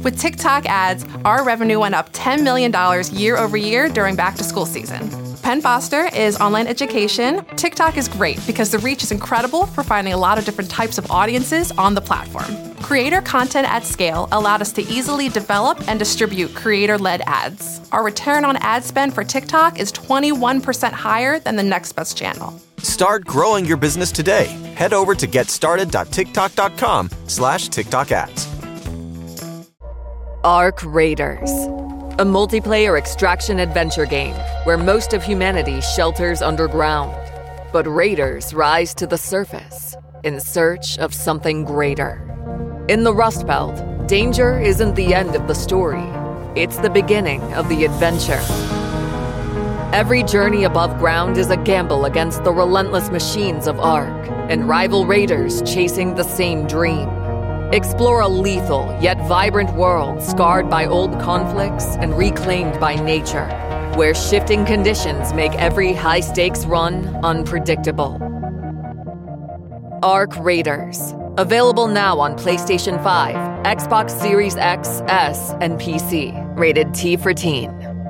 With TikTok ads, our revenue went up $10 million year over year during back-to-school season. Penn Foster is online education. TikTok is great because the reach is incredible for finding a lot of different types of audiences on the platform. Creator content at scale allowed us to easily develop and distribute creator-led ads. Our return on ad spend for TikTok is 21% higher than the next best channel. Start growing your business today. Head over to getstarted.tiktok.com/TikTok ads. Arc Raiders, a multiplayer extraction adventure game where most of humanity shelters underground. But raiders rise to the surface in search of something greater. In the Rust Belt, danger isn't the end of the story. It's the beginning of the adventure. Every journey above ground is a gamble against the relentless machines of Ark and rival raiders chasing the same dream. Explore a lethal yet vibrant world scarred by old conflicts and reclaimed by nature, where shifting conditions make every high-stakes run unpredictable. Arc Raiders. Available now on PlayStation 5, Xbox Series X, S, and PC. Rated T for Teen.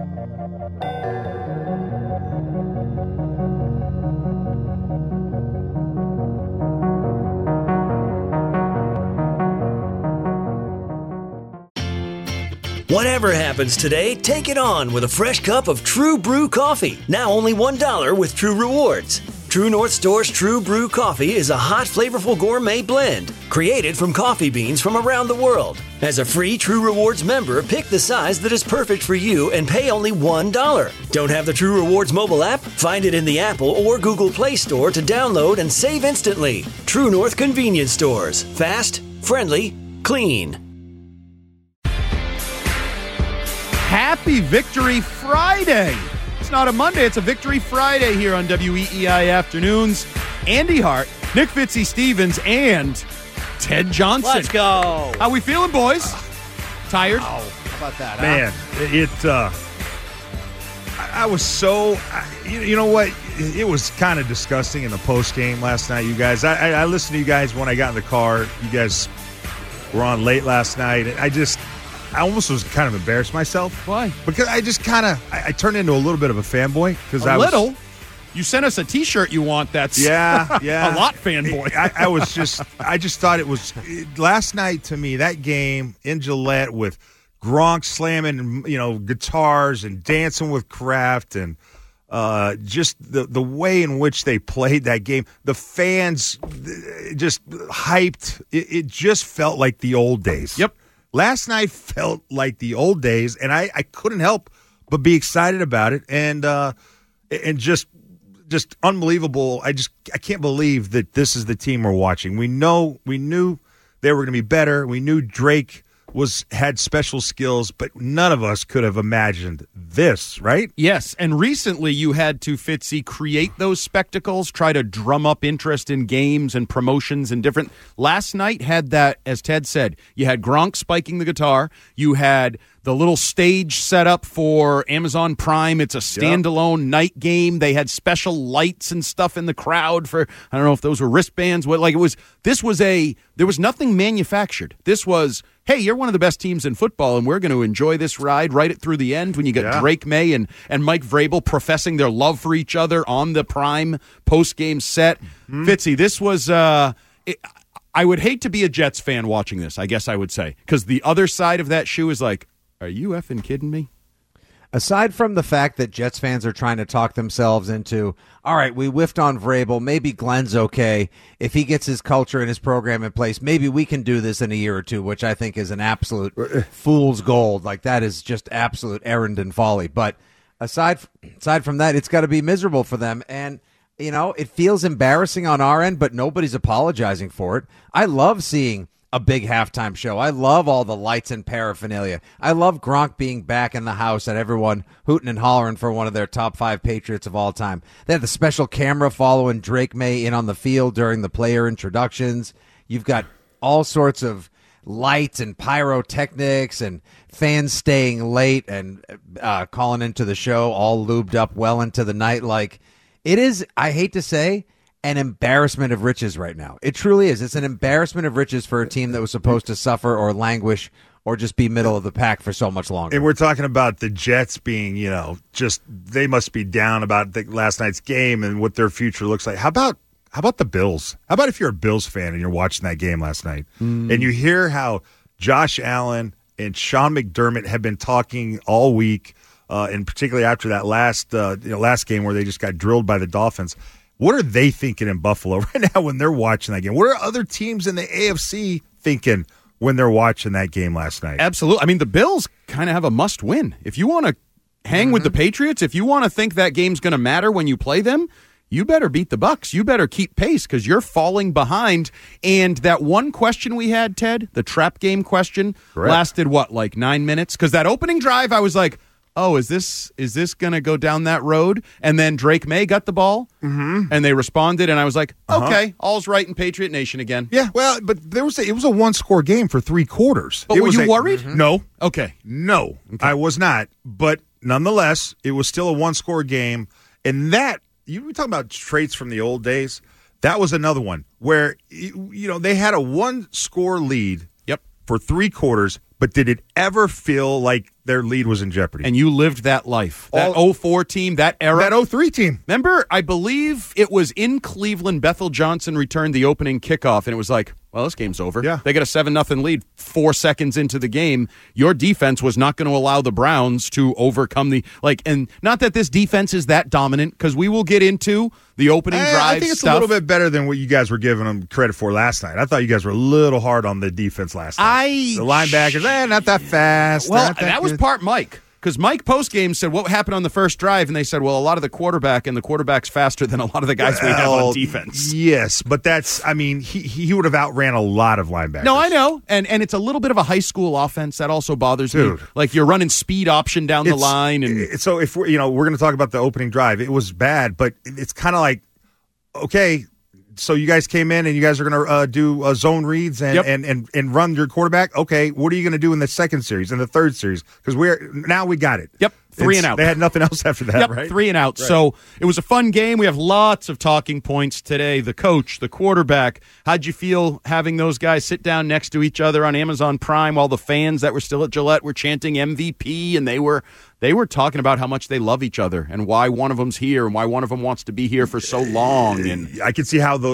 Whatever happens today, take it on with a fresh cup of True Brew coffee. Now only $1 with True Rewards. True North Store's True Brew coffee is a hot, flavorful gourmet blend created from coffee beans from around the world. As a free True Rewards member, pick the size that is perfect for you and pay only $1. Don't have the True Rewards mobile app? Find it in the Apple or Google Play Store to download and save instantly. True North Convenience Stores. Fast, friendly, clean. Happy Victory Friday. It's not a Monday, it's a Victory Friday here on WEEI Afternoons. Andy Hart, Nick Fitzy-Stevens, and Ted Johnson. Let's go. How we feeling, boys? Tired? Oh, how about that? Man, I was so, you know what? It was kind of disgusting in the post game last night, you guys. I listened to you guys when I got in the car. You guys were on late last night. I almost was kind of embarrassed myself. Why? Because I just kind of, I turned into a little bit of a fanboy. You sent us a T-shirt you want that's yeah. a lot fanboy. I just thought it was, last night to me, that game in Gillette with Gronk slamming, guitars and dancing with Kraft and just the way in which they played that game, the fans just hyped. It just felt like the old days. Yep. Last night felt like the old days, and I couldn't help but be excited about it, and just unbelievable. I can't believe that this is the team we're watching. We knew they were going to be better. We knew Drake had special skills, but none of us could have imagined this, right? Yes, and recently you had to, Fitzy, create those spectacles, try to drum up interest in games and promotions and different. Last night had that, as Ted said, you had Gronk spiking the guitar, you had the little stage set up for Amazon Prime. It's a standalone night game. They had special lights and stuff in the crowd for, I don't know if those were wristbands. There was nothing manufactured. This was, hey, you're one of the best teams in football, and we're going to enjoy this ride right through the end when you get Drake May and Mike Vrabel professing their love for each other on the Prime post-game set. Mm-hmm. Fitzy, this was I would hate to be a Jets fan watching this, I guess I would say, because the other side of that shoe is like, are you effing kidding me? Aside from the fact that Jets fans are trying to talk themselves into, all right, we whiffed on Vrabel, maybe Glenn's okay. If he gets his culture and his program in place, maybe we can do this in a year or two, which I think is an absolute fool's gold. Like, that is just absolute errand and folly. But aside from that, it's got to be miserable for them. And, it feels embarrassing on our end, but nobody's apologizing for it. I love seeing a big halftime show. I love all the lights and paraphernalia. I love Gronk being back in the house and everyone hooting and hollering for one of their top 5 Patriots of all time. They had the special camera following Drake May in on the field during the player introductions. You've got all sorts of lights and pyrotechnics and fans staying late and calling into the show all lubed up well into the night. Like, it is, I hate to say, an embarrassment of riches right now. It truly is. It's an embarrassment of riches for a team that was supposed to suffer or languish or just be middle of the pack for so much longer. And we're talking about the Jets being, they must be down about last night's game and what their future looks like. How about the Bills? How about if you're a Bills fan and you're watching that game last night and you hear how Josh Allen and Sean McDermott have been talking all week, and particularly after that last game where they just got drilled by the Dolphins. What are they thinking in Buffalo right now when they're watching that game? What are other teams in the AFC thinking when they're watching that game last night? Absolutely. I mean, the Bills kind of have a must-win. If you want to hang with the Patriots, if you want to think that game's going to matter when you play them, you better beat the Bucs. You better keep pace because you're falling behind. And that one question we had, Ted, the trap game question, lasted, 9 minutes? Because that opening drive, I was like, oh, is this going to go down that road? And then Drake May got the ball, and they responded, and I was like, okay, all's right in Patriot Nation again. Yeah, well, but it was a one-score game for 3 quarters. But were you worried? No. Okay. No, okay. I was not. But nonetheless, it was still a one-score game. And that, you were talking about traits from the old days, that was another one where, they had a one-score lead for 3 quarters, but did it ever feel like their lead was in jeopardy? And you lived that life. That 04 team, that era. That 03 team. Remember, I believe it was in Cleveland, Bethel Johnson returned the opening kickoff, and it was like, well, this game's over. Yeah. They got a 7-0 lead 4 seconds into the game. Your defense was not going to allow the Browns to overcome and not that this defense is that dominant, because we will get into the opening drive I think it's stuff. a little bit better than what you guys were giving them credit for last night. I thought you guys were a little hard on the defense last night. The linebackers, not that fast. Well, that was part Mike. Because Mike postgame said, what happened on the first drive? And they said, well, a lot of the quarterback's faster than a lot of the guys we have on defense. Yes, but he would have outran a lot of linebackers. No, I know. And it's a little bit of a high school offense. That also bothers me. Like you're running speed option down the line. And so if we're going to talk about the opening drive, it was bad, but it's kind of like, okay, so you guys came in and you guys are going to do zone reads and run your quarterback. Okay, what are you going to do in the second series and the third series? Because we got it. Yep, 3 and out. They had nothing else after that, right? 3 and out. Right. So it was a fun game. We have lots of talking points today. The coach, the quarterback. How'd you feel having those guys sit down next to each other on Amazon Prime while the fans that were still at Gillette were chanting MVP, and they were talking about how much they love each other and why one of them's here and why one of them wants to be here for so long. And I could see how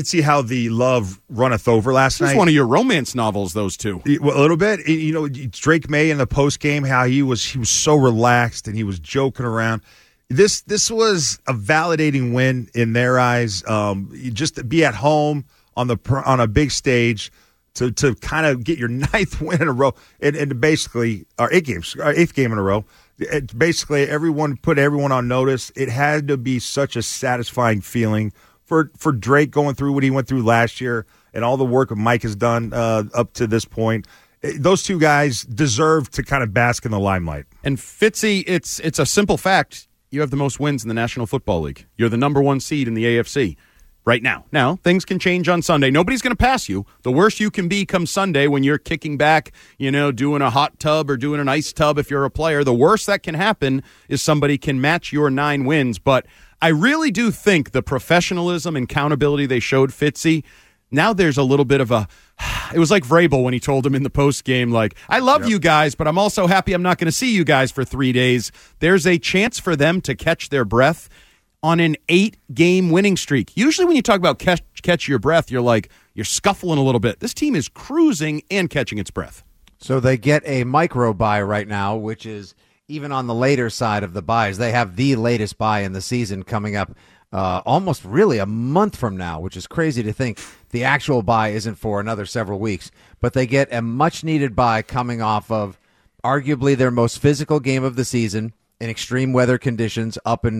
the love runneth over last night. It's one of your romance novels, those two. A little bit. Drake May in the post game, how he was so relaxed and he was joking around. This was a validating win in their eyes. Just to be at home on a big stage. To kind of get your 9th win in a row and basically our 8th game in a row. Basically, everyone put everyone on notice. It had to be such a satisfying feeling for Drake going through what he went through last year and all the work Mike has done up to this point. Those two guys deserve to kind of bask in the limelight. And Fitzy, it's a simple fact. You have the most wins in the National Football League. You're the number 1 seed in the AFC. Right now. Now, things can change on Sunday. Nobody's going to pass you. The worst you can be come Sunday when you're kicking back, doing a hot tub or doing an ice tub if you're a player. The worst that can happen is somebody can match your 9 wins. But I really do think the professionalism and accountability they showed Fitzy, now there's a little bit of it was like Vrabel when he told him in the post game, like, I love you guys, but I'm also happy I'm not going to see you guys for 3 days. There's a chance for them to catch their breath on an 8-game winning streak. Usually when you talk about catch your breath, you're scuffling a little bit. This team is cruising and catching its breath. So they get a micro bye right now, which is even on the later side of the buys. They have the latest bye in the season coming up almost really a month from now, which is crazy to think the actual bye isn't for another several weeks. But they get a much-needed bye coming off of arguably their most physical game of the season in extreme weather conditions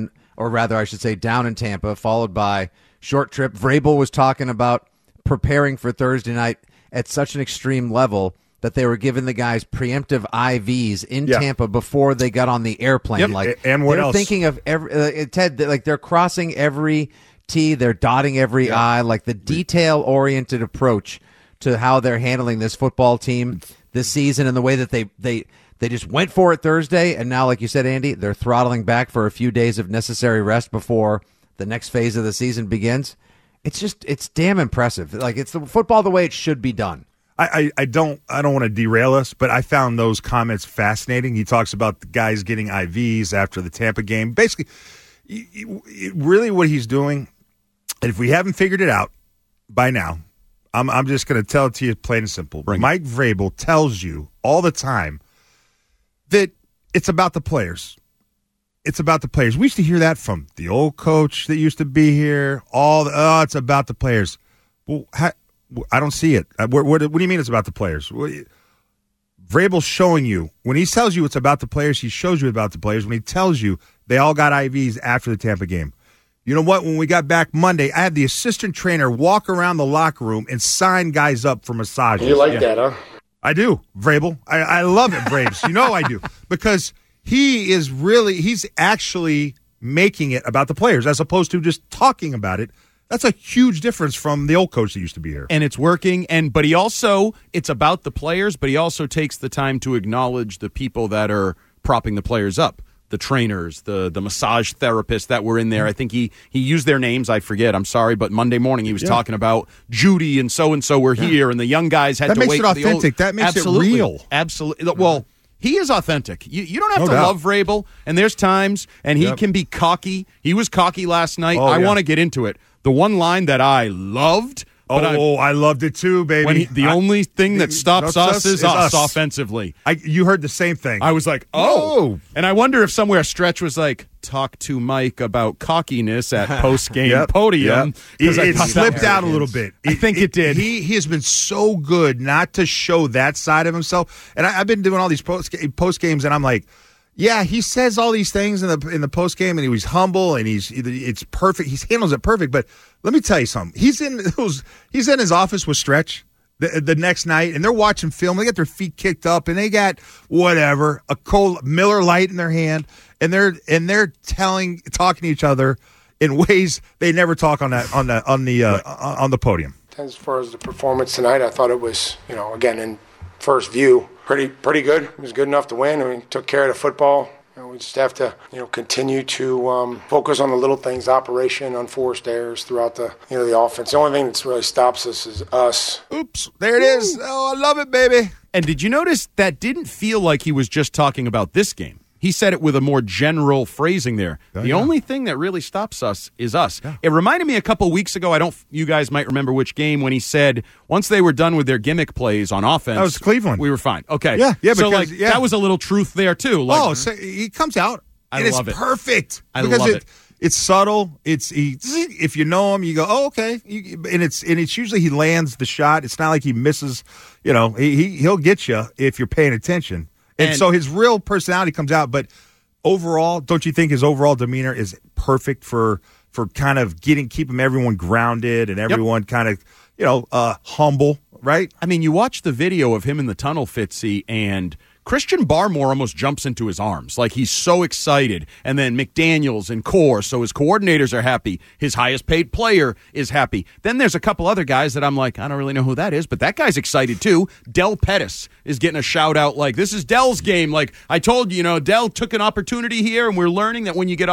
down in Tampa, followed by short trip. Vrabel was talking about preparing for Thursday night at such an extreme level that they were giving the guys preemptive IVs in Tampa before they got on the airplane. Yep. And what else? They're thinking of Ted, they're crossing every T, they're dotting every I, like the detail-oriented approach to how they're handling this football team this season and the way that they just went for it Thursday, and now, like you said, Andy, they're throttling back for a few days of necessary rest before the next phase of the season begins. It's damn impressive. Like, it's the football the way it should be done. I don't want to derail us, but I found those comments fascinating. He talks about the guys getting IVs after the Tampa game. Basically, really what he's doing, and if we haven't figured it out by now, I'm just going to tell it to you plain and simple. Mike Vrabel tells you all the time that it's about the players. It's about the players. We used to hear that from the old coach that used to be here. It's about the players. Well, I don't see it. What do you mean it's about the players? Vrabel's showing you. When he tells you it's about the players, he shows you about the players. When he tells you they all got IVs after the Tampa game. You know what? When we got back Monday, I had the assistant trainer walk around the locker room and sign guys up for massages. You like that, huh? I do, Vrabel. I love it, Braves. You know I do. Because he's actually making it about the players as opposed to just talking about it. That's a huge difference from the old coach that used to be here. And it's working. But it's about the players, but he also takes the time to acknowledge the people that are propping the players up. The trainers, the massage therapists that were in there. I think he used their names. I forget. I'm sorry. But Monday morning he was talking about Judy and so were here. And the young guys had to wait. That makes it authentic. That makes it real. Absolutely. Well, he is authentic. You don't have to love Vrabel. And there's times, and he can be cocky. He was cocky last night. I want to get into it. The one line that I loved. I loved it too, baby. The only thing that stops us is us offensively. You heard the same thing. I was like, oh. And I wonder if somewhere Stretch was like, talk to Mike about cockiness at post-game podium. It slipped out a little bit. I think it did. He has been so good not to show that side of himself. And I've been doing all these post games, and I'm like, yeah, he says all these things in the post game, and he was humble, and it's perfect. He handles it perfect. But let me tell you something. He's in his office with Stretch the next night, and they're watching film. They got their feet kicked up, and they got a cold Miller Lite in their hand, and they're talking to each other in ways they never talk on the podium. As far as the performance tonight, I thought it was, again, in first view, pretty good. It was good enough to win. We took care of the football. We just have to, continue to focus on the little things, operation, unforced errors throughout the offense. The only thing that really stops us is us. Oops, there it is. Oh, I love it, baby. And did you notice that didn't feel like he was just talking about this game? He said it with a more general phrasing there. The only thing that really stops us is us. Yeah. It reminded me a couple weeks ago, you guys might remember which game, when he said once they were done with their gimmick plays on offense. That was Cleveland. We were fine. Okay. Yeah, so that was a little truth there, too. So he comes out, and it's perfect. I love it. It's subtle. If you know him, you go, oh, okay. And it's usually he lands the shot. It's not like he misses. He'll get you if you're paying attention. And so his real personality comes out, but overall, don't you think his overall demeanor is perfect for kind of keeping everyone grounded and everyone kind of, humble, right? I mean, you watch the video of him in the tunnel, Fitzy, and Christian Barmore almost jumps into his arms. Like, he's so excited. And then McDaniels and Core, so his coordinators are happy. His highest paid player is happy. Then there's a couple other guys that I'm like, I don't really know who that is, but that guy's excited too. Del Pettis is getting a shout out like, this is Del's game. Like, I told you, Del took an opportunity here, and we're learning that when you get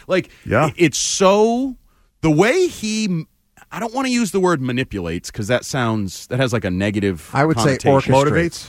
it's so, the way he, I don't want to use the word manipulates because that has like a negative I would say motivates,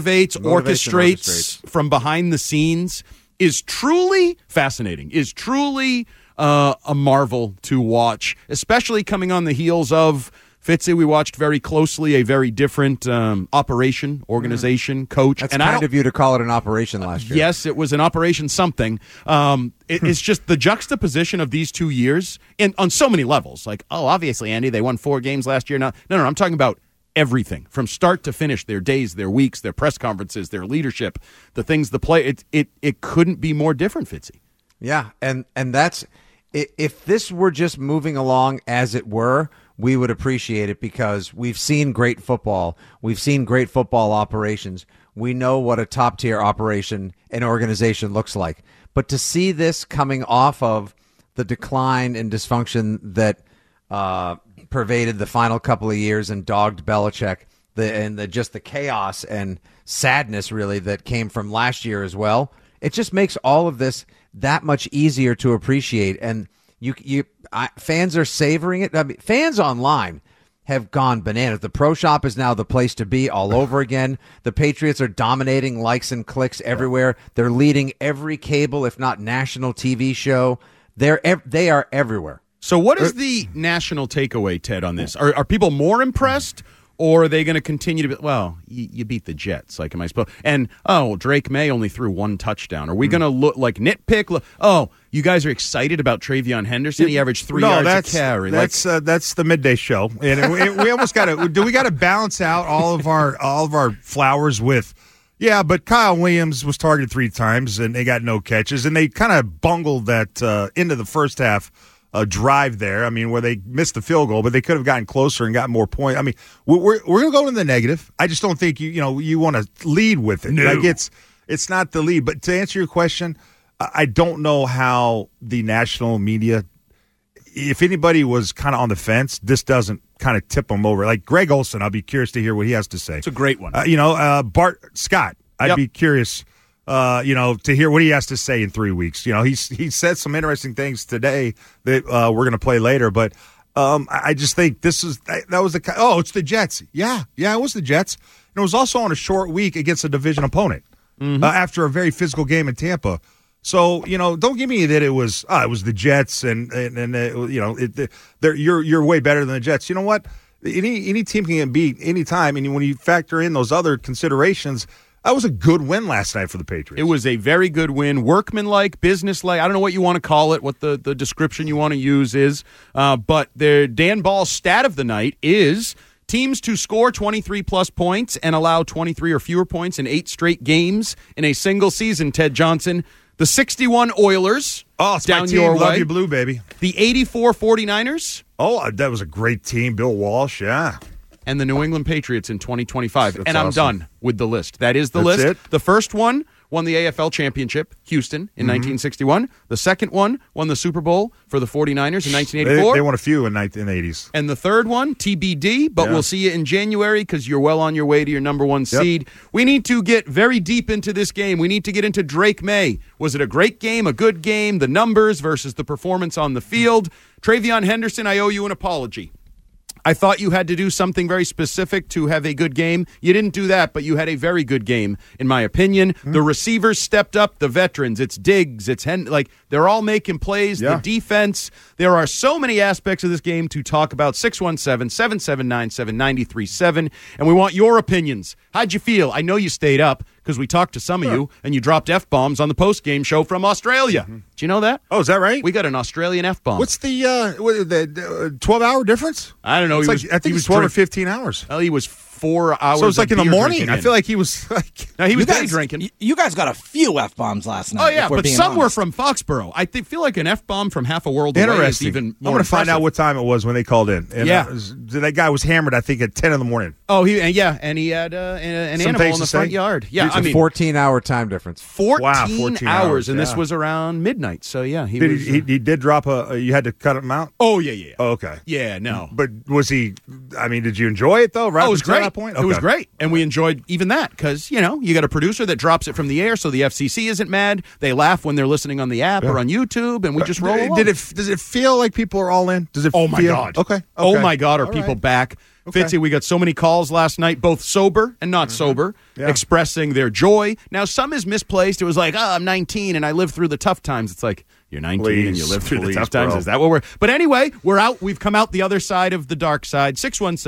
orchestrates from behind the scenes is truly fascinating, is truly a marvel to watch, especially coming on the heels of Fitzy. We watched very closely a very different operation, organization, coach. That's kind of you to call it an operation last year. Yes, it was an operation something. It's just the juxtaposition of these 2 years on so many levels. Like, obviously, Andy, they won 4 games last year. No, I'm talking about everything from start to finish, their days, their weeks, their press conferences, their leadership, the things, the play. It couldn't be more different, Fitzy. Yeah, and that's – if this were just moving along as it were – we would appreciate it because we've seen great football. We've seen great football operations. We know what a top-tier operation and organization looks like. But to see this coming off of the decline and dysfunction that pervaded the final couple of years and dogged Belichick, just the chaos and sadness, really, that came from last year as well, it just makes all of this that much easier to appreciate. And fans are savoring it. I mean, fans online, have gone bananas. The Pro Shop is now the place to be all over again. The Patriots are dominating likes and clicks everywhere. They're leading every cable, if not national TV show. They are everywhere. So what is the national takeaway, Ted, on this? Are people more impressed, or are they going to continue to be, well, you beat the Jets, like, am I supposed? And, Drake May only threw one touchdown. Are we going to look like nitpick? You guys are excited about Travion Henderson? He averaged 3 yards a carry. That's the midday show. And we almost got to, we got to balance out all of our flowers with, yeah, but Kyle Williams was targeted 3 times, and they got no catches, and they kind of bungled that into the first half drive there. I mean, where they missed the field goal, but they could have gotten closer and gotten more points. I mean, we're going to go in the negative. I just don't think you want to lead with it. No. Like it's not the lead. But to answer your question, I don't know how the national media, if anybody was kind of on the fence, this doesn't kind of tip them over. Like Greg Olsen, I'll be curious to hear what he has to say. It's a great one. Bart Scott, I'd be curious to hear what he has to say in 3 weeks. He said some interesting things today that we're going to play later, but I just think it's the Jets. Yeah, it was the Jets. And it was also on a short week against a division opponent after a very physical game in Tampa. So, don't give me that it was the Jets and you're way better than the Jets. You know what? Any team can get beat any time, and when you factor in those other considerations, that was a good win last night for the Patriots. It was a very good win, workmanlike, businesslike. I don't know what you want to call it, what the description you want to use is, but the Dan Ball's stat of the night is teams to score 23-plus points and allow 23 or fewer points in 8 straight games in a single season, Ted Johnson. The 61 Oilers, it's down my team. your way. Love you, blue, baby. The 84 49ers. Oh, that was a great team. Bill Walsh, yeah. And the New England Patriots in 2025. That's and I'm awesome. done with the list. That is the That's list. it? The first one won the AFL championship, Houston, in 1961. The second one won the Super Bowl for the 49ers in 1984. They won a few in the 80s. And the third one, TBD, but we'll see you in January because you're well on your way to your number 1 seed. We need to get very deep into this game. We need to get into Drake May. Was it a great game, a good game, the numbers versus the performance on the field? Travion Henderson, I owe you an apology. I thought you had to do something very specific to have a good game. You didn't do that, but you had a very good game, in my opinion. The receivers stepped up, the veterans. It's Diggs, it's they're all making plays. The defense. There are so many aspects of this game to talk about. 617-779-7937, and we want your opinions. How'd you feel? I know you stayed up because we talked to some of you, and you dropped F-bombs on the post-game show from Australia. Do you know that? Oh, is that right? We got an Australian F-bomb. What's the 12-hour difference? I don't know. I think it was 12 or 15 hours. Well, he was 4 hours. So it was like in the morning. Drinking. I feel like he was like. No, he was day drinking. You guys got a few F-bombs last night. Oh, yeah, but some were honest. from Foxborough. I feel like an F-bomb from half a world away is even more I'm going to find impressive. out what time it was when they called in. And Yeah. That guy was hammered, I think, at 10 in the morning. Oh, and he had an Some animal things in the to front say? yard. Yeah, It's a 14-hour time difference. 14 hours, and this yeah. was around midnight. So, yeah. He did drop you had to cut him out? Oh, yeah. Oh, okay. Yeah, no. But was he, did you enjoy it, though? Right Oh, it was until great. that point? It was Okay. great. And we enjoyed even that because, you got a producer that drops it from the air so the FCC isn't mad. They laugh when they're listening on the app or on YouTube, and we just roll along. Does it feel like people are all in? Does it Oh, my feel? God. Okay. Oh, my God, are All people right. back? Okay. Fitzy, we got so many calls last night, both sober and not sober, expressing their joy. Now, some is misplaced. It was like, I'm 19 and I lived through the tough times. It's like, you're 19 and you lived through the tough times. bro. Is that what we're... But anyway, we're out. We've come out the other side of the dark side.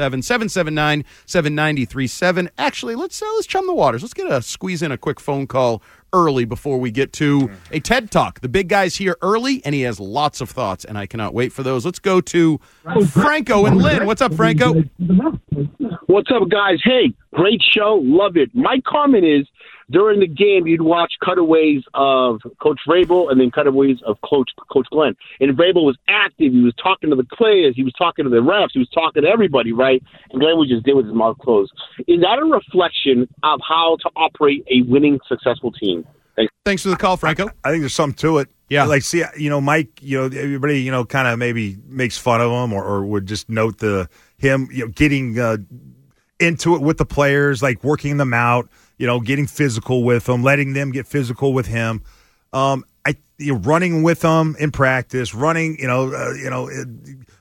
617-779-7937. Actually, let's chum the waters. Let's squeeze in a quick phone call early before we get to a TED Talk. The big guy's here early, and he has lots of thoughts, and I cannot wait for those. Let's go to Franco and Lynn. What's up, Franco? What's up, guys? Hey, great show. Love it. My comment is, during the game, you'd watch cutaways of Coach Vrabel and then cutaways of Coach Glenn. And Vrabel was active. He was talking to the players. He was talking to the refs. He was talking to everybody, right? And Glenn would just did with his mouth closed. Is that a reflection of how to operate a winning, successful team? Thanks for the call, Franco. I think there's something to it. Yeah. Like, see, Mike, everybody, kind of maybe makes fun of him or would just note him, getting into it with the players, like working them out, getting physical with them, letting them get physical with him. Running with them in practice,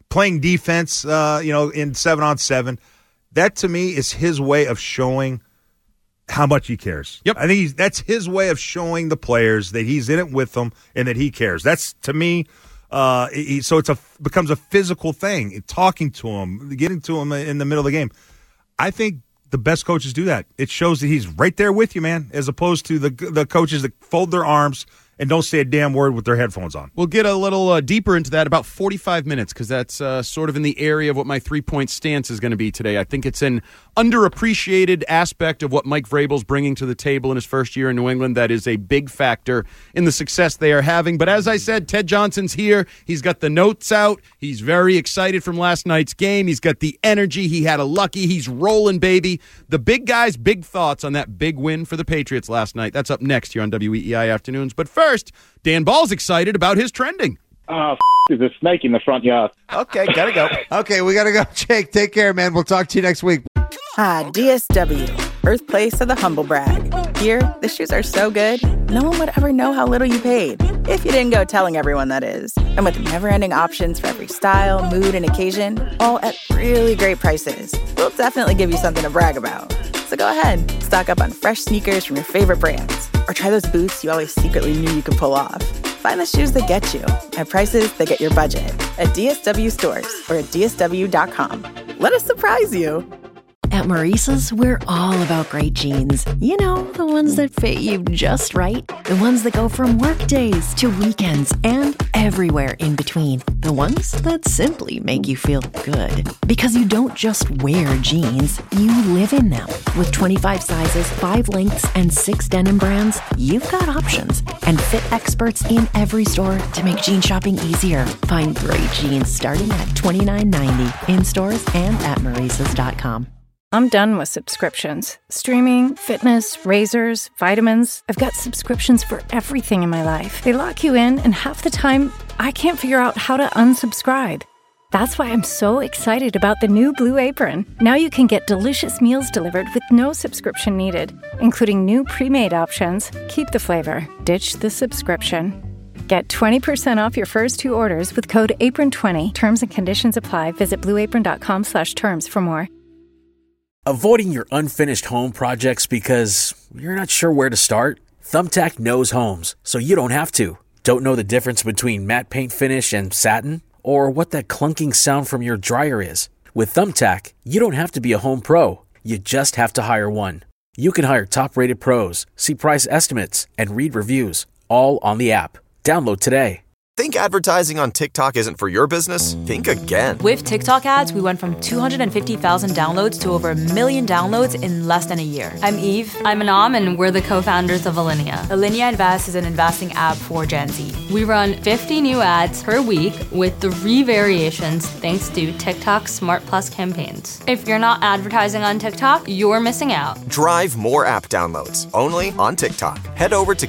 playing defense, in 7-on-7. That to me is his way of showing how much he cares. Yep. I think that's his way of showing the players that he's in it with them and that he cares. That's, to me, so becomes a physical thing, talking to him, getting to him in the middle of the game. I think the best coaches do that. It shows that he's right there with you, man, as opposed to the coaches that fold their arms and don't say a damn word with their headphones on. We'll get a little deeper into that, about 45 minutes, because that's sort of in the area of what my three-point stance is going to be today. I think it's an underappreciated aspect of what Mike Vrabel's bringing to the table in his first year in New England that is a big factor in the success they are having. But as I said, Ted Johnson's here. He's got the notes out. He's very excited from last night's game. He's got the energy. He had a lucky. He's rolling, baby. The big guys, big thoughts on that big win for the Patriots last night. That's up next here on WEEI Afternoons. But first, Dan Ball's excited about his trending. There's a snake in the front yard. Okay, gotta go. Okay, we gotta go. Jake, take care, man. We'll talk to you next week. DSW, birthplace of the humble brag. Here, the shoes are so good, no one would ever know how little you paid. If you didn't go telling everyone, that is. And with never-ending options for every style, mood, and occasion, all at really great prices, we'll definitely give you something to brag about. So go ahead, stock up on fresh sneakers from your favorite brands, or try those boots you always secretly knew you could pull off. Find the shoes that get you at prices that get your budget at DSW stores or at DSW.com. Let us surprise you. At Maurice's, we're all about great jeans. You know, the ones that fit you just right. The ones that go from work days to weekends and everywhere in between. The ones that simply make you feel good. Because you don't just wear jeans, you live in them. With 25 sizes, 5 lengths, and 6 denim brands, you've got options. And fit experts in every store to make jean shopping easier. Find great jeans starting at $29.90 in stores and at Maurices.com. I'm done with subscriptions. Streaming, fitness, razors, vitamins. I've got subscriptions for everything in my life. They lock you in, and half the time, I can't figure out how to unsubscribe. That's why I'm so excited about the new Blue Apron. Now you can get delicious meals delivered with no subscription needed, including new pre-made options. Keep the flavor. Ditch the subscription. Get 20% off your first 2 orders with code APRON20. Terms and conditions apply. Visit blueapron.com/terms for more. Avoiding your unfinished home projects because you're not sure where to start? Thumbtack knows homes, so you don't have to. Don't know the difference between matte paint finish and satin? Or what that clunking sound from your dryer is? With Thumbtack, you don't have to be a home pro. You just have to hire one. You can hire top-rated pros, see price estimates, and read reviews, all on the app. Download today. Think advertising on TikTok isn't for your business? Think again. With TikTok ads, we went from 250,000 downloads to over 1 million downloads in less than a year. I'm Eve. I'm Anam, and we're the co-founders of Alinea. Alinea Invest is an investing app for Gen Z. We run 50 new ads per week with 3 variations thanks to TikTok's Smart Plus campaigns. If you're not advertising on TikTok, you're missing out. Drive more app downloads only on TikTok. Head over to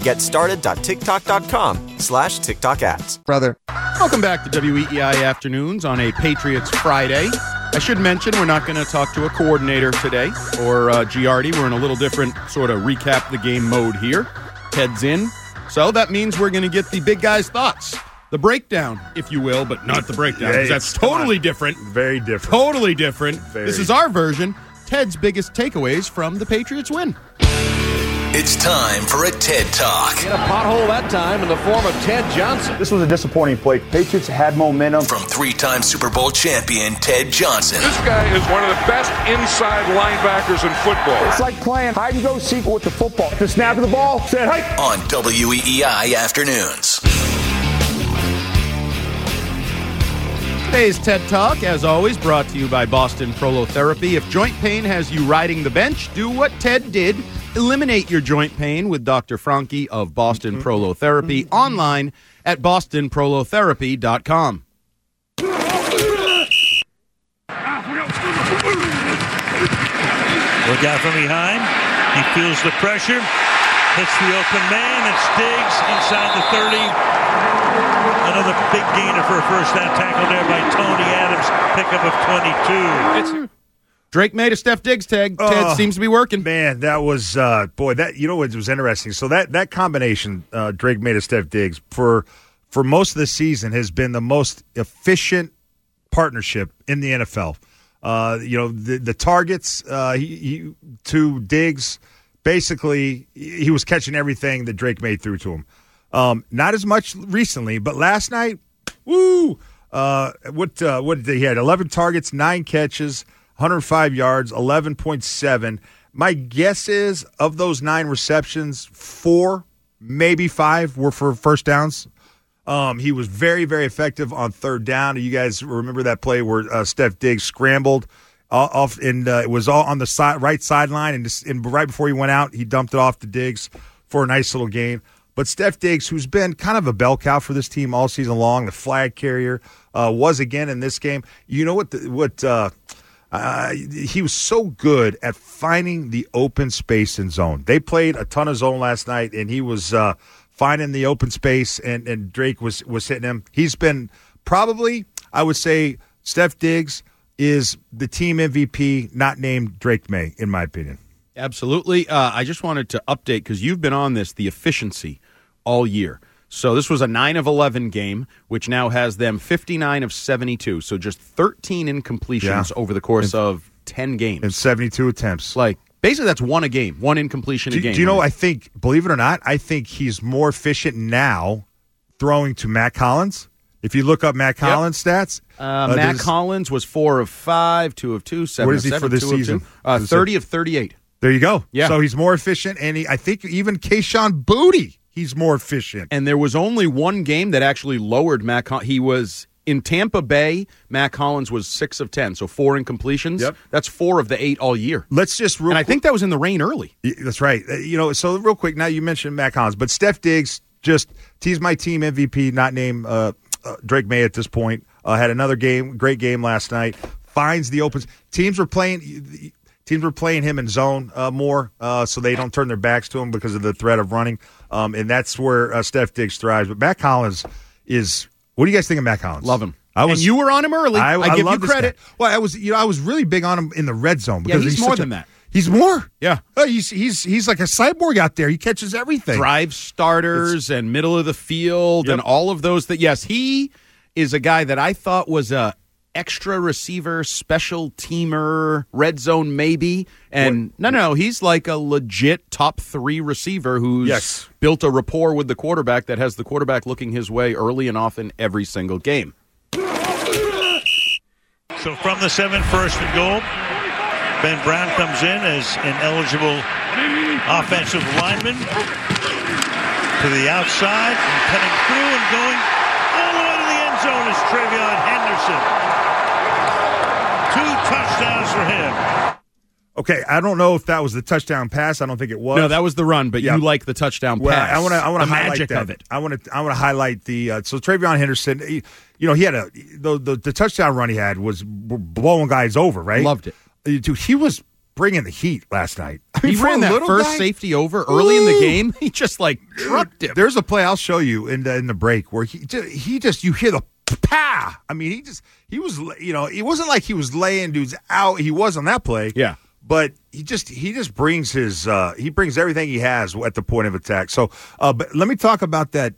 getstarted.tiktok.com/TikTok ads. Brother. Welcome back to WEEI Afternoons on a Patriots Friday. I should mention we're not going to talk to a coordinator today or Giardi. We're in a little different sort of recap the game mode here. Ted's in. So that means we're going to get the big guy's thoughts. The breakdown, if you will, but not the breakdown, because that's totally different. Very different. Totally different. This is our version. Ted's biggest takeaways from the Patriots win. It's time for a TED Talk. In a pothole that time in the form of Ted Johnson. This was a disappointing play. Patriots had momentum. From 3-time Super Bowl champion Ted Johnson. This guy is one of the best inside linebackers in football. It's like playing hide and go seek with the football. The snap of the ball, said, hey! On WEEI Afternoons. Today's TED Talk, as always, brought to you by Boston Prolotherapy. If joint pain has you riding the bench, do what Ted did. Eliminate your joint pain with Dr. Franke of Boston Prolotherapy online at bostonprolotherapy.com. Look out from behind. He feels the pressure. Hits the open man and Diggs inside the 30. Another big gainer for a first down tackle there by Tony Adams. Pickup of 22. Drake made a Steph Diggs tag. Ted seems to be working. Man, that was that what was interesting. So that combination, Drake made a Steph Diggs for most of the season has been the most efficient partnership in the NFL. The targets to Diggs, basically, he was catching everything that Drake May threw to him. Not as much recently, but last night, woo! What did he had? 11 targets, 9 catches, 105 yards, 11.7. My guess is of those 9 receptions, 4, maybe 5 were for first downs. He was very, very effective on third down. You guys remember that play where Steph Diggs scrambled off, and it was all on the right sideline, and right before he went out, he dumped it off to Diggs for a nice little gain. But Steph Diggs, who's been kind of a bell cow for this team all season long, the flag carrier, was again in this game. You know what? He was so good at finding the open space in zone. They played a ton of zone last night, and he was finding the open space, and Drake was hitting him. He's been probably, I would say, Steph Diggs is the team MVP, not named Drake May, in my opinion. Absolutely. I just wanted to update, because you've been on this, the efficiency all year. So this was a 9 of 11 game, which now has them 59 of 72. So just 13 incompletions over the course of 10 games. And 72 attempts. Like, basically that's one incompletion a game. Do you know, I think, believe it or not, I think he's more efficient now throwing to Matt Collins. If you look up Matt Collins' stats. Matt Collins was 4 of 5, 2 of 2, 7 what of is he 7, for this 2 season? of 2. 30 of 38. There you go. Yeah. So he's more efficient, and I think even Kayshon Boutte, he's more efficient. And there was only one game that actually lowered Matt Collins. He was in Tampa Bay. Matt Collins was 6 of 10, so 4 incompletions. Yep. That's 4 of the 8 all year. Let's just I think that was in the rain early. That's right. So real quick, now you mentioned Matt Collins, but Steph Diggs, he's my team MVP, not named Drake May at this point. Had another great game last night. Finds the opens. Teams were playing him in zone more, so they don't turn their backs to him because of the threat of running. And that's where Steph Diggs thrives. But Matt Collins is. What do you guys think of Matt Collins? Love him. And you were on him early. I give you credit. Well, I was really big on him in the red zone because he's more than that. He's more. Yeah. He's like a cyborg out there. He catches everything. Drive starters and middle of the field and all of those. Yes, he is a guy that I thought was a extra receiver, special teamer, red zone maybe. And no, he's like a legit top 3 receiver who's built a rapport with the quarterback that has the quarterback looking his way early and often every single game. So from the 7, first and goal, Ben Brown comes in as an eligible offensive lineman to the outside and cutting through and going all the way to the end zone is TreVeyon Henderson. 2 touchdowns for him. Okay, I don't know if that was the touchdown pass. I don't think it was. No, that was the run, but you like the touchdown pass. I want to highlight magic that. of it. I want to highlight the so TreVeyon Henderson. He had the touchdown run he had was blowing guys over. Right, loved it. Dude, he was bringing the heat last night. He ran that first safety over early in the game. He just trucked him. There's a play I'll show you in the break where he just you hear the pow. I mean, he was it wasn't like he was laying dudes out. He was on that play. Yeah. But he just brings he brings everything he has at the point of attack. So, but let me talk about that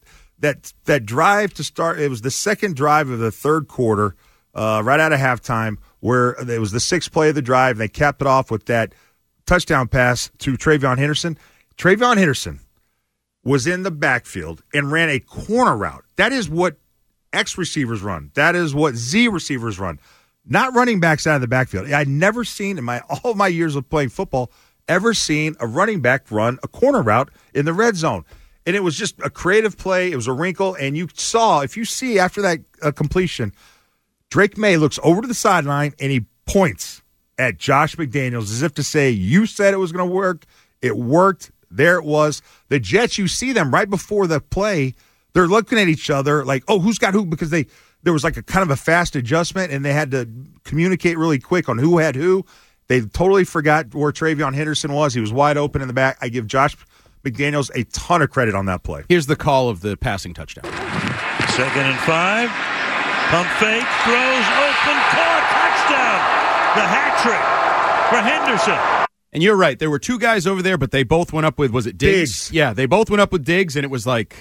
drive to start. It was the second drive of the third quarter, right out of halftime, where it was the 6th play of the drive. And they capped it off with that touchdown pass to TreVeyon Henderson. TreVeyon Henderson was in the backfield and ran a corner route. That is what X receivers run. That is what Z receivers run. Not running backs out of the backfield. I'd never seen in all of my years of playing football ever seen a running back run a corner route in the red zone. And it was just a creative play. It was a wrinkle. And if you see after that completion, Drake May looks over to the sideline and he points at Josh McDaniels as if to say, you said it was going to work. It worked. There it was. The Jets, you see them right before the play. They're looking at each other like, oh, who's got who? Because there was like a kind of a fast adjustment, and they had to communicate really quick on who had who. They totally forgot where TreVeyon Henderson was. He was wide open in the back. I give Josh McDaniels a ton of credit on that play. Here's the call of the passing touchdown. 2nd and 5. Pump fake, throws, open, caught, touchdown. The hat trick for Henderson. And you're right. There were 2 guys over there, but they both went up with, was it Diggs? Yeah, they both went up with Diggs, and it was like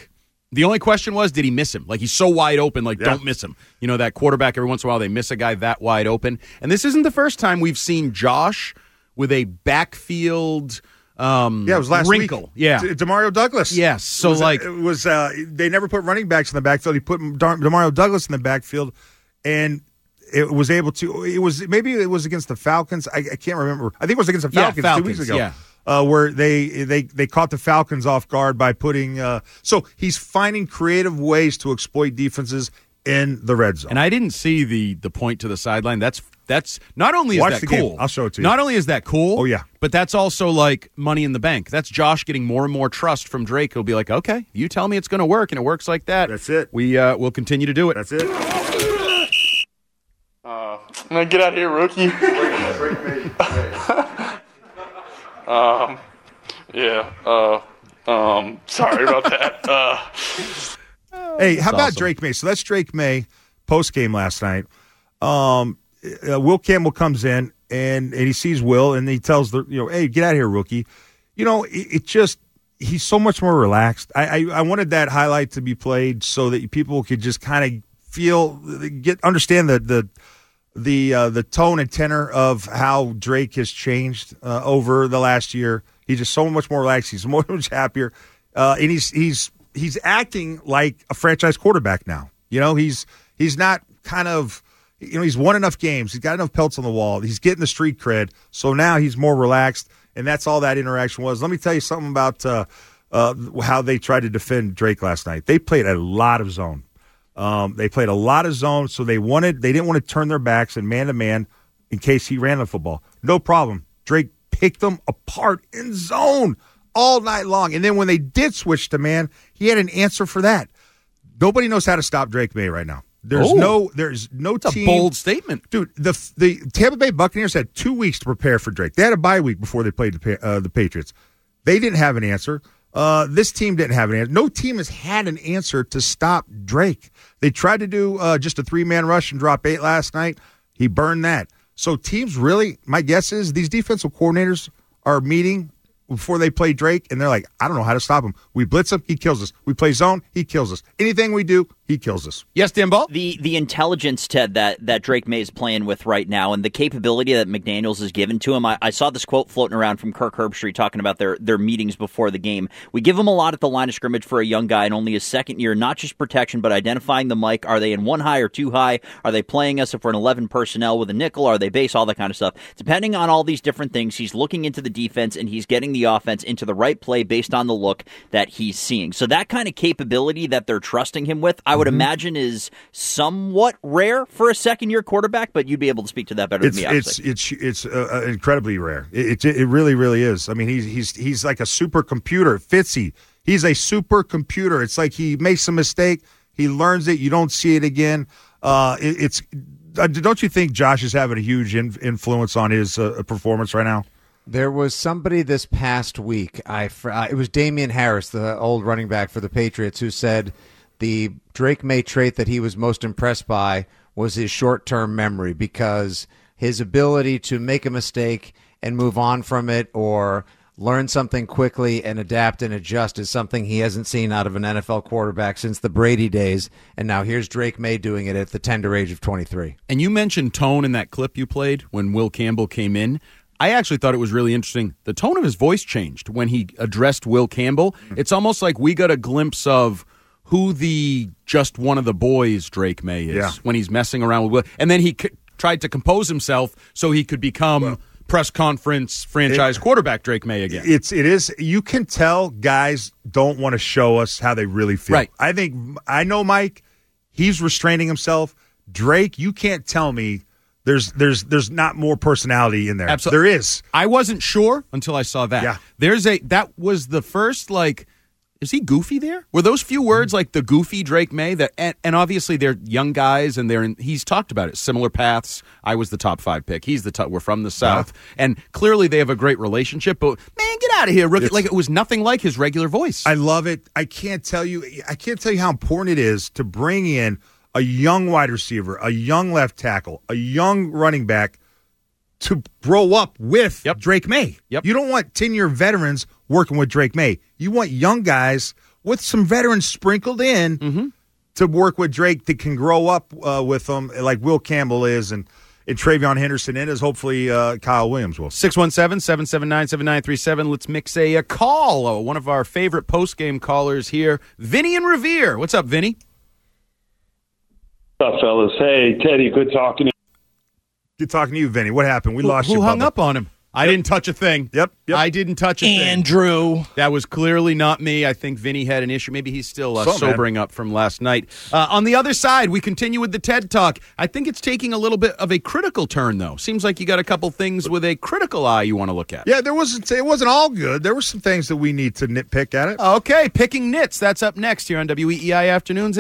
The only question was, did he miss him? Like, he's so wide open, don't miss him. You know, that quarterback, every once in a while, they miss a guy that wide open. And this isn't the first time we've seen Josh with a backfield it was last wrinkle. week. Yeah. Demario Douglas. Yes. So, they never put running backs in the backfield. He put Demario Douglas in the backfield, and it was able to. Maybe it was against the Falcons. I can't remember. I think it was against the Falcons 2 weeks ago. Yeah. Where they caught the Falcons off guard by putting. So he's finding creative ways to exploit defenses in the red zone. And I didn't see the point to the sideline. That's not only is Watch that the cool. Game. I'll show it to you. Not only is that cool. Oh yeah. But that's also like money in the bank. That's Josh getting more and more trust from Drake. He'll be like, okay, you tell me it's going to work, and it works like that. That's it. We'll continue to do it. That's it. Now get out of here, rookie. Sorry about that. Hey, how about Drake May? So that's Drake May post game last night. Will Campbell comes in and he sees Will and he tells hey, get out of here, rookie. He's so much more relaxed. I wanted that highlight to be played so that people could just kind of understand the tone and tenor of how Drake has changed over the last year. He's just so much more relaxed. He's much happier, and he's acting like a franchise quarterback now. He's not kind of he's won enough games. He's got enough pelts on the wall. He's getting the street cred. So now he's more relaxed, and that's all that interaction was. Let me tell you something about how they tried to defend Drake last night. They played a lot of zone. So they didn't want to turn their backs and man-to-man in case he ran the football. No problem. Drake picked them apart in zone all night long. And then when they did switch to man, he had an answer for that. Nobody knows how to stop Drake May right now. There's no That's team. a bold statement. Dude, the Tampa Bay Buccaneers had 2 weeks to prepare for Drake. They had a bye week before they played the Patriots. They didn't have an answer. This team didn't have an answer. No team has had an answer to stop Drake. They tried to do just a 3-man rush and drop 8 last night. He burned that. So teams really, my guess is these defensive coordinators are meeting before they play Drake, and they're like, I don't know how to stop him. We blitz him, he kills us. We play zone, he kills us. Anything we do, he kills us. Yes, Dan Ball? The intelligence, Ted, that Drake May is playing with right now and the capability that McDaniels has given to him. I saw this quote floating around from Kirk Herbstreit talking about their meetings before the game. We give him a lot at the line of scrimmage for a young guy in only his second year, not just protection, but identifying the mic. Are they in 1 high or 2 high? Are they playing us if we're in 11 personnel with a nickel? Are they base? All that kind of stuff. Depending on all these different things, he's looking into the defense and he's getting the offense into the right play based on the look that he's seeing. So that kind of capability that they're trusting him with, I would imagine is somewhat rare for a second-year quarterback, but you'd be able to speak to that better than me, obviously. It's incredibly rare. It really, really is. I mean, he's like a supercomputer. Fitzy, he's a supercomputer. It's like he makes a mistake, he learns it, you don't see it again. Don't you think Josh is having a huge influence on his performance right now? There was somebody this past week, it was Damian Harris, the old running back for the Patriots, who said the Drake May trait that he was most impressed by was his short-term memory, because his ability to make a mistake and move on from it or learn something quickly and adapt and adjust is something he hasn't seen out of an NFL quarterback since the Brady days. And now here's Drake May doing it at the tender age of 23. And you mentioned tone in that clip you played when Will Campbell came in. I actually thought it was really interesting. The tone of his voice changed when he addressed Will Campbell. It's almost like we got a glimpse of who the just one of the boys Drake May is when he's messing around with Will. And then he tried to compose himself so he could become press conference franchise quarterback Drake May again. It is. You can tell guys don't want to show us how they really feel. Right. I know Mike, he's restraining himself. Drake, you can't tell me there's not more personality in there. Absolutely. There is. I wasn't sure until I saw that. Yeah. That was the first, is he goofy there? Were those few words like the goofy Drake May? And obviously they're young guys and he's talked about it. Similar paths. I was the top 5 pick. He's the top. We're from the South. Yeah. And clearly they have a great relationship, but man, get out of here, rookie. It was nothing like his regular voice. I love it. I can't tell you how important it is to bring in a young wide receiver, a young left tackle, a young running back to grow up with Drake May. Yep. You don't want 10-year veterans working with Drake May. You want young guys with some veterans sprinkled in to work with Drake that can grow up with them, like Will Campbell is, and Travion Henderson is. Hopefully, Kyle Williams will. 617-779-7937. Let's mix a call. One of our favorite post-game callers here, Vinny in Revere. What's up, Vinny? What's up, fellas? Hey, Teddy, good talking to you. Good talking to you, Vinny. What happened? We lost you, Who hung Bubba. up on him? I didn't touch a thing. Yep. I didn't touch a thing. Andrew. That was clearly not me. I think Vinny had an issue. Maybe he's still So, sobering up from last night. On the other side, we continue with the TED Talk. I think it's taking a little bit of a critical turn, though. Seems like you got a couple things with a critical eye you want to look at. Yeah, it wasn't all good. There were some things that we need to nitpick at it. Okay, picking nits. That's up next here on WEEI Afternoons.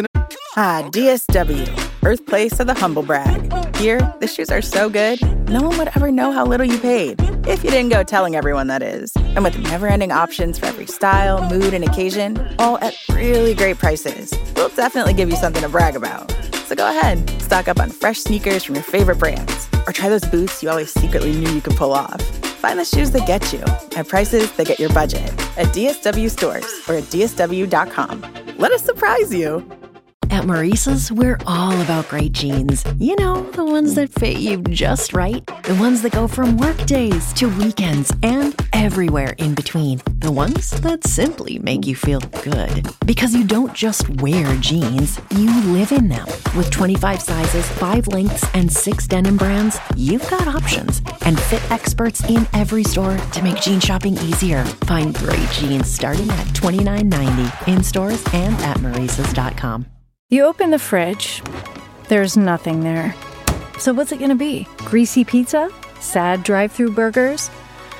DSW, birthplace of the humble brag. Here, the shoes are so good, no one would ever know how little you paid. If you didn't go telling everyone, that is. And with never-ending options for every style, mood, and occasion, all at really great prices, we'll definitely give you something to brag about. So go ahead, stock up on fresh sneakers from your favorite brands, or try those boots you always secretly knew you could pull off. Find the shoes that get you at prices that get your budget at DSW stores or at DSW.com. Let us surprise you. At Maurice's, we're all about great jeans. You know, the ones that fit you just right. The ones that go from work days to weekends and everywhere in between. The ones that simply make you feel good. Because you don't just wear jeans, you live in them. With 25 sizes, 5 lengths, and 6 denim brands, you've got options. And fit experts in every store to make jean shopping easier. Find great jeans starting at $29.90 in stores and at Maurice's.com. You open the fridge, there's nothing there. So what's it gonna be? Greasy pizza? Sad drive-through burgers?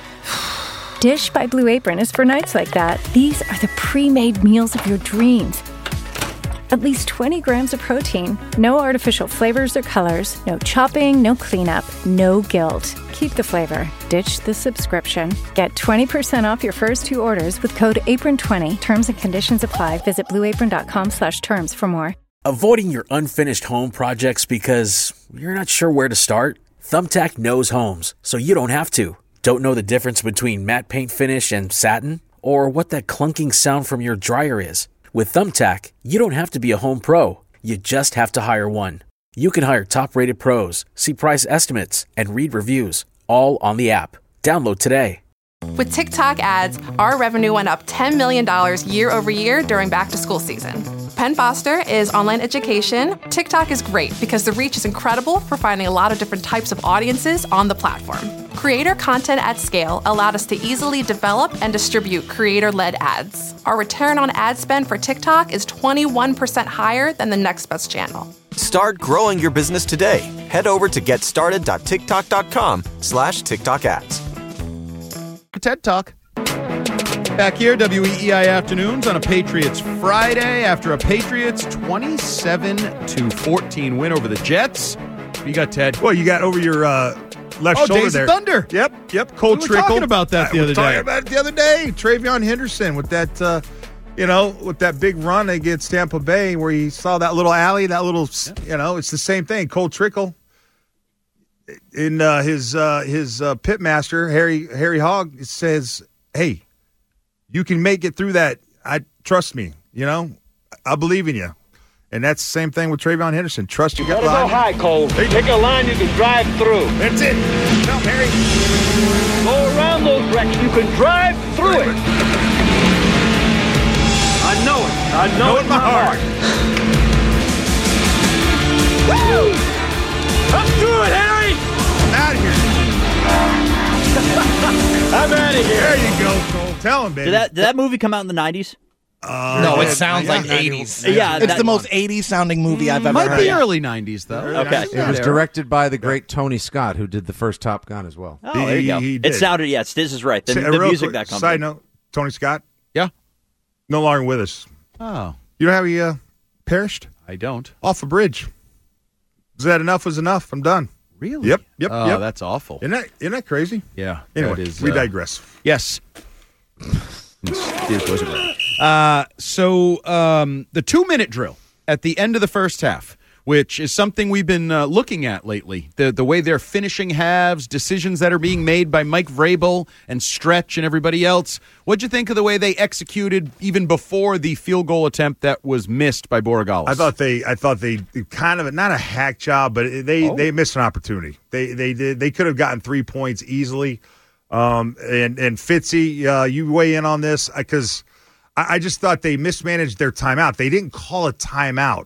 Dish by Blue Apron is for nights like that. These are the pre-made meals of your dreams. At least 20 grams of protein, no artificial flavors or colors, no chopping, no cleanup, no guilt. Keep the flavor. Ditch the subscription. Get 20% off your first 2 orders with code APRON20. Terms and conditions apply. Visit blueapron.com/terms for more. Avoiding your unfinished home projects because you're not sure where to start? Thumbtack knows homes, so you don't have to. Don't know the difference between matte paint finish and satin? Or what that clunking sound from your dryer is? With Thumbtack, you don't have to be a home pro. You just have to hire one. You can hire top-rated pros, see price estimates, and read reviews, all on the app. Download today. With TikTok ads, our revenue went up $10 million year over year during back-to-school season. Penn Foster is online education. TikTok is great because the reach is incredible for finding a lot of different types of audiences on the platform. Creator content at scale allowed us to easily develop and distribute creator-led ads. Our return on ad spend for TikTok is 21% higher than the next best channel. Start growing your business today. Head over to getstarted.tiktok.com/TikTok ads. TED Talk. Back here, WEEI Afternoons on a Patriots Friday after a Patriots 27-14 win over the Jets. What you got, Ted? Well, you got over your left shoulder Days there. of Thunder. Yep. Cold We were trickle. talking about that the other day. Talking about it the other day. Travion Henderson with that, with that big run against Tampa Bay where he saw that little alley, that little, it's the same thing. Cold trickle. In his pit master, Harry Hogg, says, "Hey, you can make it through that. Trust me. I believe in you." And that's the same thing with Travion Henderson. Trust your gut Gotta line. go high, Cole. Pick a line you can drive through. That's it. Tell Harry. Go around those wrecks. You can drive through it. I know it. I know it in my heart. Woo! Let's do it, Harry! Out of here. I'm out of here. There you go, Cole. Tell him, baby. Did that movie come out in the 90s? No, it sounds like 80s. Yeah, it's the most 80s sounding movie I've ever Might heard. be early 90s, though. Okay. It was directed by the great Tony Scott, who did the first Top Gun as well. Oh, there you go. He It did. sounded, yes, this is right. The Real music quick, that comes Side in. note, Tony Scott, Yeah. no longer with us. Oh, You know how he perished? I don't. Off a bridge. Was that enough was enough? I'm done. Really? Yep. Oh, that's awful. Isn't that crazy? Yeah. Anyway, that is, we digress. Yes. It wasn't right. So the 2-minute drill at the end of the first half which is something we've been looking at lately. The way they're finishing halves, decisions that are being made by Mike Vrabel and Stretch and everybody else. What'd you think of the way they executed even before the field goal attempt that was missed by Borregales? I thought they kind of not a hack job, but they missed an opportunity. They could have gotten 3 points easily. And Fitzy, you weigh in on this because I just thought they mismanaged their timeout. They didn't call a timeout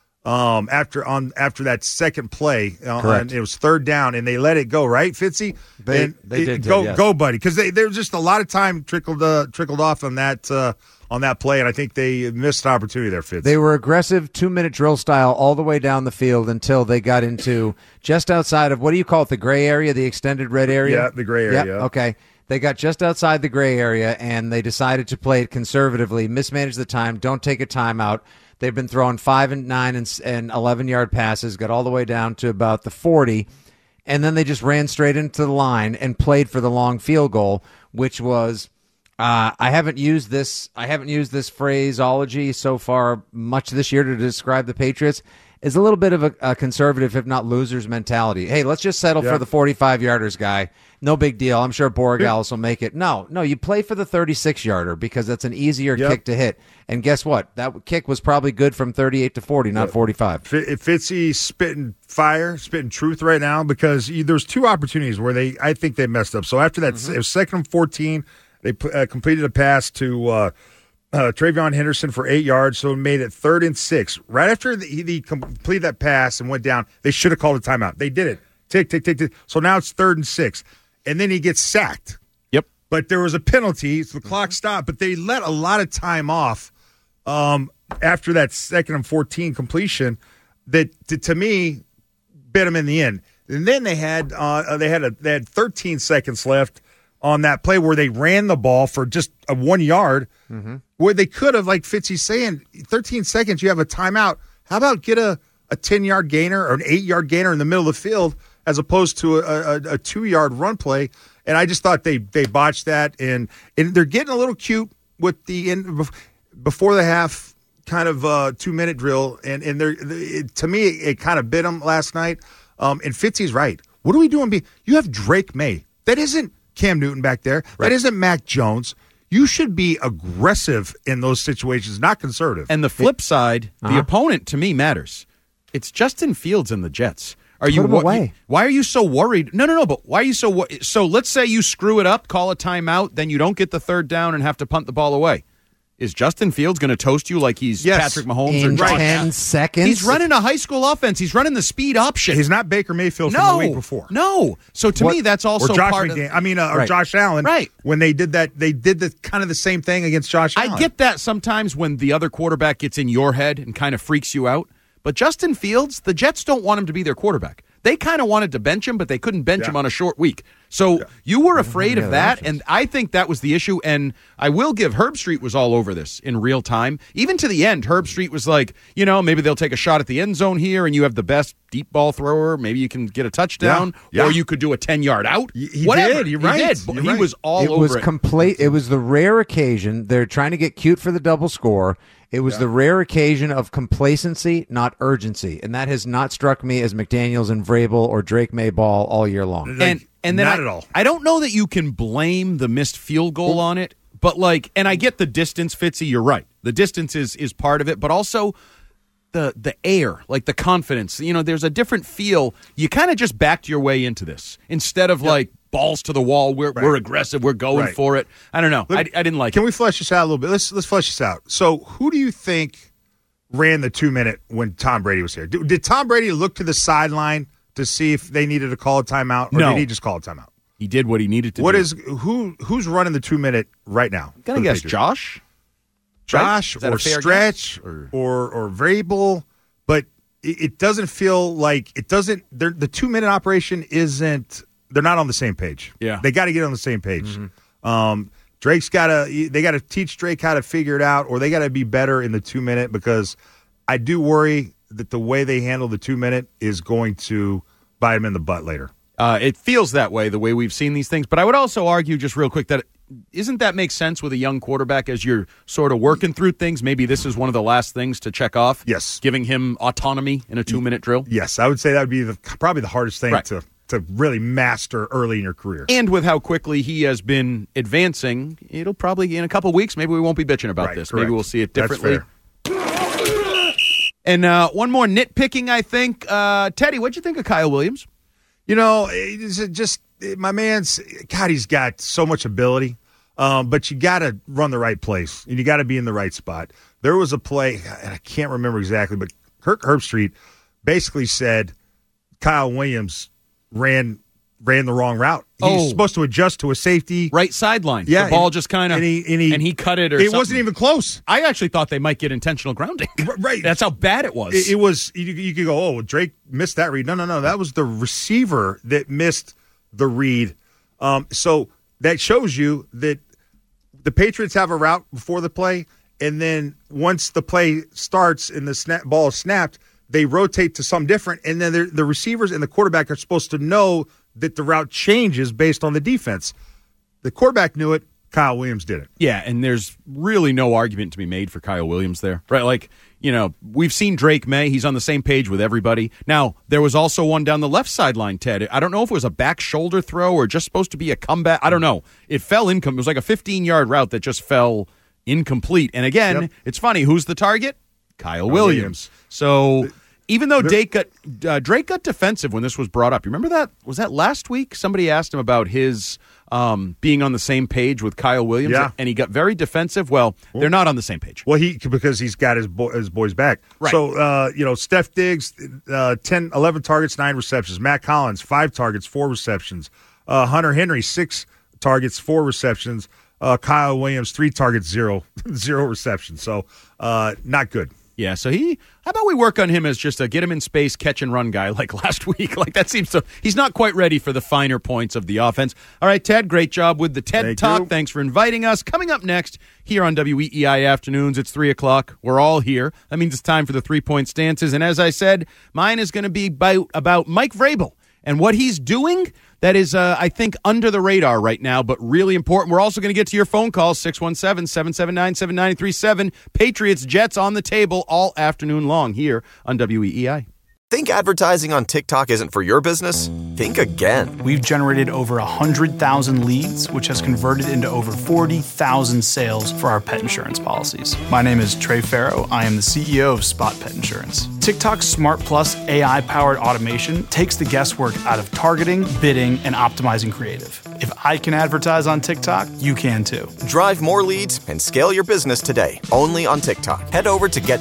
after that second play. And it was third down, and they let it go. Right, Fitzy? They did. Go, buddy, because there was just a lot of time trickled off on that play, and I think they missed an opportunity there, Fitz. They were aggressive 2-minute drill style all the way down the field until they got into just outside of, what do you call it, the gray area, the extended red area? Yeah, the gray area. Yeah, okay. They got just outside the gray area, and they decided to play it conservatively, mismanage the time, don't take a timeout. They've been throwing 5 and 9 and 11-yard passes, got all the way down to about the 40, and then they just ran straight into the line and played for the long field goal, which was... I haven't used this phraseology so far much this year to describe the Patriots. It's a little bit of a conservative, if not loser's mentality. Hey, let's just settle for the 45-yarders, guy. No big deal. I'm sure Borregales will make it. No, you play for the 36-yarder because that's an easier kick to hit. And guess what? That kick was probably good from 38 to 40, not 45. Fitzy spitting fire, spitting truth right now because there's two opportunities where I think they messed up. So after that, it was 2nd and 14. They completed a pass to Travion Henderson for 8 yards, so it made it 3rd and 6. Right after he completed that pass and went down, they should have called a timeout. They did it. Tick, tick, tick, tick. So now it's 3rd and 6. And then he gets sacked. Yep. But there was a penalty, so the clock stopped, but they let a lot of time off after that 2nd and 14 completion that, to me, bit them in the end. And then they had 13 seconds left on that play where they ran the ball for just a 1 yard, where they could have, like Fitzy's saying, 13 seconds, you have a timeout. How about get a 10-yard gainer or an 8-yard gainer in the middle of the field as opposed to a 2-yard run play? And I just thought they botched that. And they're getting a little cute with the before the half kind of 2-minute drill. And to me, it kind of bit them last night. And Fitzy's right. What are we doing? You have Drake May. That isn't Cam Newton back there. Right. That isn't Mac Jones. You should be aggressive in those situations, not conservative. And the flip side, the opponent to me matters. It's Justin Fields and the Jets. Put him away. Why are you so worried? No. But why are you so worried? So let's say you screw it up, call a timeout, then you don't get the 3rd down and have to punt the ball away. Is Justin Fields going to toast you like he's Patrick Mahomes in or Josh 10 seconds? He's running a high school offense. He's running the speed option. He's not Baker Mayfield from the week before. No. So to me, that's also or Josh part McDaniels. Or Josh Allen. Right. When they did that, they did the kind of the same thing against Josh Allen. I get that sometimes when the other quarterback gets in your head and kind of freaks you out. But Justin Fields, the Jets don't want him to be their quarterback. They kind of wanted to bench him, but they couldn't bench him on a short week. So you were afraid of that, and I think that was the issue. And I will give Herb Street was all over this in real time. Even to the end, Herb Street was like, maybe they'll take a shot at the end zone here, and you have the best deep ball thrower. Maybe you can get a touchdown, or you could do a 10-yard out. Whatever. You're right. He was all over it. It was the rare occasion. They're trying to get cute for the double score. It was the rare occasion of complacency, not urgency. And that has not struck me as McDaniels and Vrabel or Drake May ball all year long. And then not at all. I don't know that you can blame the missed field goal on it, but and I get the distance, Fitzy, you're right. The distance is part of it, but also the air, like the confidence. There's a different feel. You kind of just backed your way into this instead of balls to the wall. We're aggressive. We're going for it. I don't know. I didn't like it. Can we flesh this out a little bit? Let's flesh this out. So who do you think ran the 2-minute when Tom Brady was here? Did Tom Brady look to the sideline to see if they needed to call a timeout, or did he just call a timeout? He did what he needed to do. Who's running the 2-minute right now? I'm going to guess Josh. Josh or Stretch or Vrabel, but it doesn't feel like the 2-minute operation isn't. They're not on the same page. Yeah, they got to get on the same page. Drake's they got to teach Drake how to figure it out, or they got to be better in the 2-minute, because I do worry that the way they handle the 2-minute is going to bite them in the butt later. It feels that way, the way we've seen these things. But I would also argue, just real quick, that isn't that make sense with a young quarterback as you're sort of working through things? Maybe this is one of the last things to check off. Yes. Giving him autonomy in a 2-minute drill. Yes, I would say that would be probably the hardest thing Right. to really master early in your career. And with how quickly he has been advancing, it'll probably, in a couple weeks, maybe we won't be bitching about this. Correct. Maybe we'll see it That's differently. fair. And one more nitpicking, I think. Teddy, what'd you think of Kyle Williams? You know, it's just my man's, God, he's got so much ability, but you got to run the right place, and you got to be in the right spot. There was a play, and I can't remember exactly, but Kirk Herbstreit basically said Kyle Williams ran the wrong route. He's supposed to adjust to a safety. Right sideline. Yeah. The ball just kind of, and he cut it or it something. wasn't even close. I actually thought they might get intentional grounding. Right. That's how bad it was. It was, you could go, oh, Drake missed that read. No. That was the receiver that missed the read. So that shows you that the Patriots have a route before the play, and then once the play starts and the ball is snapped, they rotate to something different, and then the receivers and the quarterback are supposed to know that the route changes based on the defense. The quarterback knew it. Kyle Williams did it. Yeah, and there's really no argument to be made for Kyle Williams there. Right, like, you know, we've seen Drake May. He's on the same page with everybody. Now, there was also one down the left sideline, Ted. I don't know if it was a back shoulder throw or just supposed to be a comeback. I don't know. It fell incomplete. It was like a 15-yard route that just fell incomplete. And again, It's funny. Who's the target? Kyle Williams. So even though Drake got defensive when this was brought up, you remember that? Was that last week? Somebody asked him about his being on the same page with Kyle Williams, and he got very defensive. Well, they're not on the same page. Well, because he's got his boys back. Right. So, Steph Diggs, 11 targets, 9 receptions. Matt Collins, 5 targets, 4 receptions. Hunter Henry, 6 targets, 4 receptions. Kyle Williams, 3 targets, 0 receptions. So, not good. Yeah, so how about we work on him as just a get him in space, catch and run guy like last week? Like that seems to, he's not quite ready for the finer points of the offense. All right, Ted, great job with the TED Talk. Thanks for inviting us. Coming up next here on WEEI Afternoons, it's 3 o'clock. We're all here. That means it's time for the 3-point stances. And as I said, mine is going to be about Mike Vrabel and what he's doing. That is, I think, under the radar right now, but really important. We're also going to get to your phone calls, 617-779-7937. Patriots, Jets on the table all afternoon long here on WEEI. Think advertising on TikTok isn't for your business? Think again. We've generated over 100,000 leads, which has converted into over 40,000 sales for our pet insurance policies. My name is Trey Farrow. I am the CEO of Spot Pet Insurance. TikTok's Smart Plus AI-powered automation takes the guesswork out of targeting, bidding, and optimizing creative. If I can advertise on TikTok, you can too. Drive more leads and scale your business today, only on TikTok. Head over to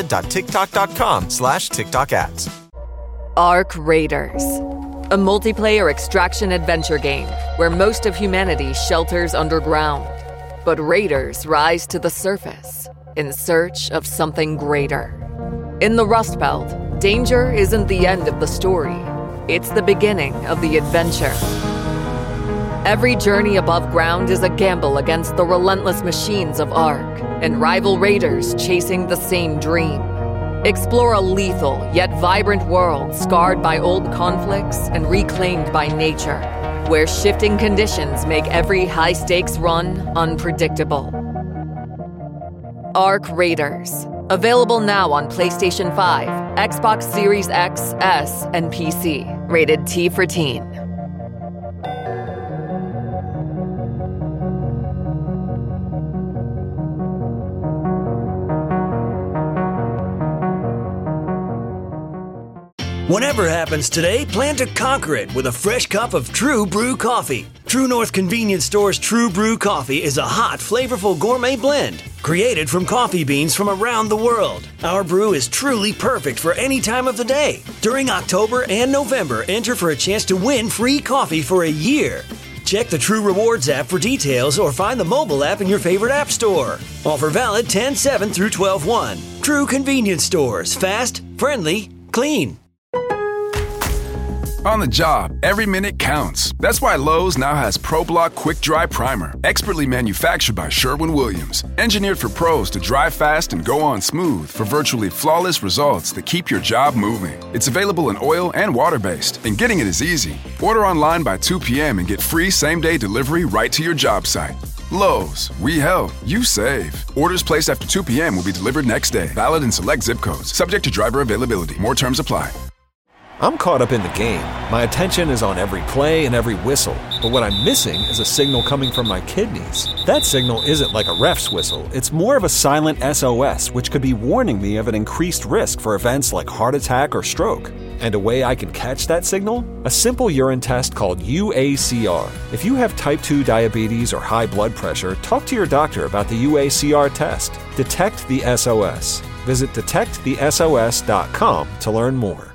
getstarted.tiktok.com/TikTok ads. Ark Raiders, a multiplayer extraction adventure game where most of humanity shelters underground. But raiders rise to the surface in search of something greater. In the Rust Belt, danger isn't the end of the story. It's the beginning of the adventure. Every journey above ground is a gamble against the relentless machines of Ark and rival raiders chasing the same dream. Explore a lethal yet vibrant world scarred by old conflicts and reclaimed by nature, where shifting conditions make every high-stakes run unpredictable. Ark Raiders. Available now on PlayStation 5, Xbox Series X, S, and PC. Rated T for Teen. Whatever happens today, plan to conquer it with a fresh cup of True Brew coffee. True North Convenience Store's True Brew coffee is a hot, flavorful gourmet blend created from coffee beans from around the world. Our brew is truly perfect for any time of the day. During October and November, enter for a chance to win free coffee for a year. Check the True Rewards app for details or find the mobile app in your favorite app store. Offer valid 10/7 through 12/1. True Convenience Stores. Fast, friendly, clean. On the job, every minute counts. That's why Lowe's now has ProBlock Quick Dry Primer, expertly manufactured by Sherwin-Williams. Engineered for pros to dry fast and go on smooth for virtually flawless results that keep your job moving. It's available in oil and water-based, and getting it is easy. Order online by 2 p.m. and get free same-day delivery right to your job site. Lowe's, we help, you save. Orders placed after 2 p.m. will be delivered next day. Valid in select zip codes. Subject to driver availability. More terms apply. I'm caught up in the game. My attention is on every play and every whistle. But what I'm missing is a signal coming from my kidneys. That signal isn't like a ref's whistle. It's more of a silent SOS, which could be warning me of an increased risk for events like heart attack or stroke. And a way I can catch that signal? A simple urine test called UACR. If you have type 2 diabetes or high blood pressure, talk to your doctor about the UACR test. Detect the SOS. Visit detectthesos.com to learn more.